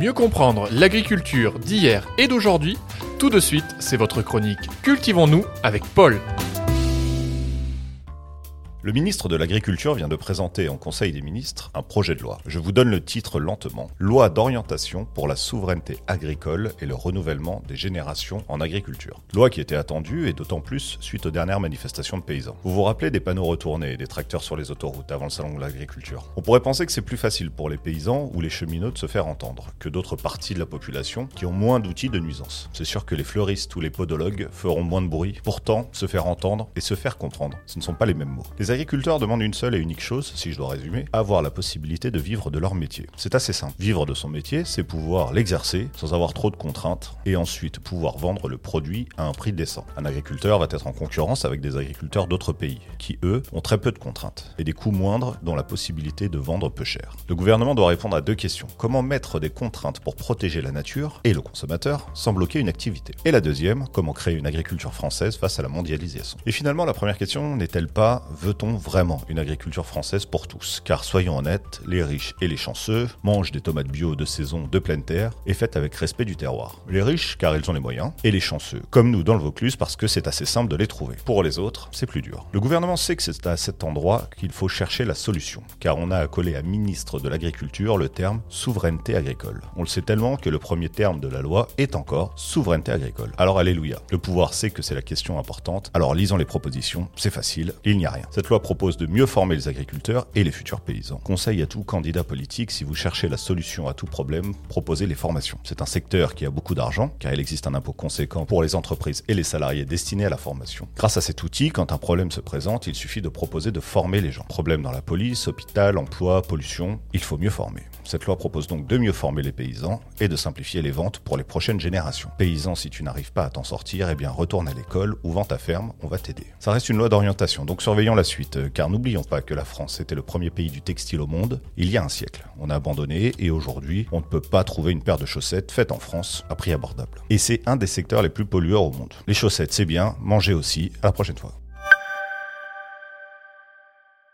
Mieux comprendre l'agriculture d'hier et d'aujourd'hui, tout de suite, c'est votre chronique Cultivons-nous avec Paul. Le ministre de l'Agriculture vient de présenter en Conseil des ministres un projet de loi. Je vous donne le titre lentement. Loi d'orientation pour la souveraineté agricole et le renouvellement des générations en agriculture. Loi qui était attendue et d'autant plus suite aux dernières manifestations de paysans. Vous vous rappelez des panneaux retournés et des tracteurs sur les autoroutes avant le salon de l'agriculture. On pourrait penser que c'est plus facile pour les paysans ou les cheminots de se faire entendre que d'autres parties de la population qui ont moins d'outils de nuisance. C'est sûr que les fleuristes ou les podologues feront moins de bruit. Pourtant, se faire entendre et se faire comprendre, ce ne sont pas les mêmes mots. Les agriculteurs demandent une seule et unique chose, si je dois résumer, avoir la possibilité de vivre de leur métier. C'est assez simple. Vivre de son métier, c'est pouvoir l'exercer sans avoir trop de contraintes et ensuite pouvoir vendre le produit à un prix décent. Un agriculteur va être en concurrence avec des agriculteurs d'autres pays qui, eux, ont très peu de contraintes et des coûts moindres dont la possibilité de vendre peu cher. Le gouvernement doit répondre à deux questions. Comment mettre des contraintes pour protéger la nature et le consommateur sans bloquer une activité? Et la deuxième, comment créer une agriculture française face à la mondialisation? Et finalement, la première question n'est-elle pas, veut-on vraiment une agriculture française pour tous? Car soyons honnêtes, les riches et les chanceux mangent des tomates bio de saison de pleine terre et faites avec respect du terroir. Les riches car ils ont les moyens, et les chanceux, comme nous dans le Vaucluse parce que c'est assez simple de les trouver. Pour les autres, c'est plus dur. Le gouvernement sait que c'est à cet endroit qu'il faut chercher la solution, car on a accolé à ministre de l'Agriculture le terme souveraineté agricole. On le sait tellement que le premier terme de la loi est encore souveraineté agricole. Alors alléluia, le pouvoir sait que c'est la question importante, alors lisons les propositions, c'est facile, il n'y a rien. Cette loi propose de mieux former les agriculteurs et les futurs paysans. Conseil à tout candidat politique, si vous cherchez la solution à tout problème, proposez les formations. C'est un secteur qui a beaucoup d'argent, car il existe un impôt conséquent pour les entreprises et les salariés destinés à la formation. Grâce à cet outil, quand un problème se présente, il suffit de proposer de former les gens. Problème dans la police, hôpital, emploi, pollution, il faut mieux former. Cette loi propose donc de mieux former les paysans et de simplifier les ventes pour les prochaines générations. Paysan, si tu n'arrives pas à t'en sortir, eh bien retourne à l'école ou vends ta ferme, on va t'aider. Ça reste une loi d'orientation, donc surveillons la suite, car n'oublions pas que la France était le premier pays du textile au monde il y a un siècle. On a abandonné et aujourd'hui, on ne peut pas trouver une paire de chaussettes faites en France à prix abordable. Et c'est un des secteurs les plus pollueurs au monde. Les chaussettes, c'est bien, mangez aussi. À la prochaine fois.